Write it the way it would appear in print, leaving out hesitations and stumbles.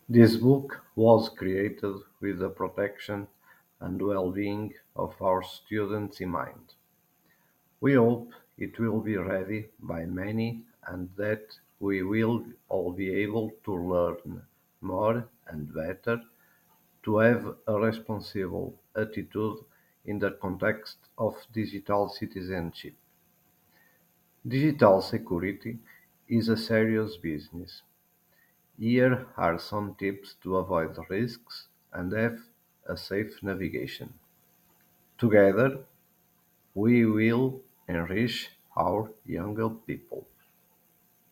This book was created with the protection and well-being of our students in mind. We hope it will be read by many and that we will all be able to learn more and better, to have a responsible attitude in the context of digital citizenship. Digital security is a serious business. Here are some tips to avoid risks and have a safe navigation. Together, we will enrich our younger people.